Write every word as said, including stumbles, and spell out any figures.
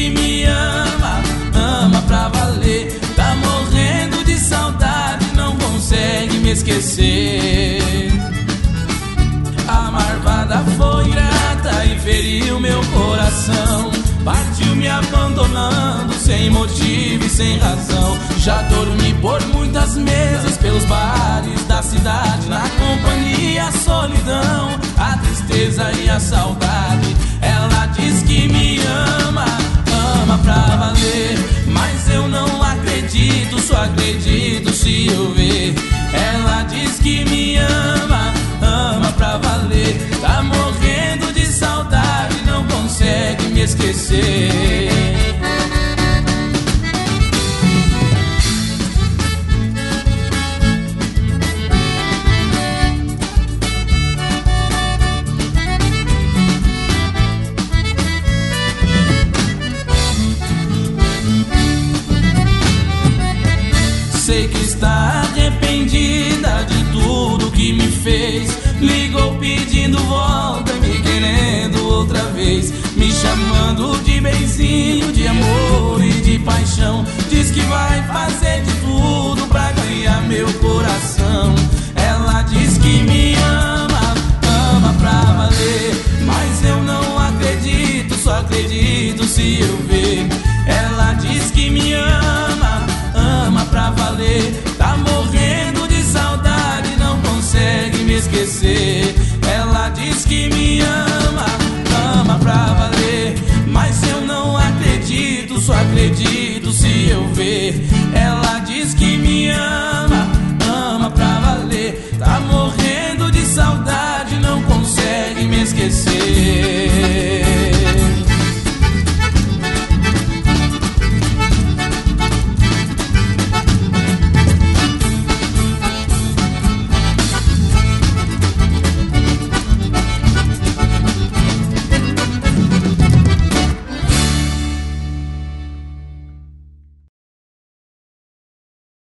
que me ama, ama pra valer. Tá morrendo de saudade, não consegue me esquecer. A marvada foi grata e feriu meu coração. Partiu me abandonando sem motivo e sem razão. Já dormi por muitas mesas pelos bares da cidade, na companhia, a solidão, a tristeza e a saudade. Ela diz que me ama, ama pra valer, mas eu não acredito, só acredito se eu ver. Ela diz que me ama, ama pra valer. Tá morrendo de saudade, não consegue me esquecer. Sei que está arrependida de tudo que me fez. Ligou pedindo volta, me querendo outra vez, me chamando de benzinho, de amor e de paixão. Diz que vai fazer de tudo pra ganhar meu coração. Ela diz que me ama, ama pra valer, mas eu não acredito, só acredito se eu ver. Ela diz que me ama, ama pra valer. Tá morrendo de saudade, não consegue me esquecer. Ela diz que me ama, ama pra valer, mas eu não acredito, só acredito se eu ver. Ela diz que me ama, ama pra valer. Tá morrendo de saudade, não consegue me esquecer.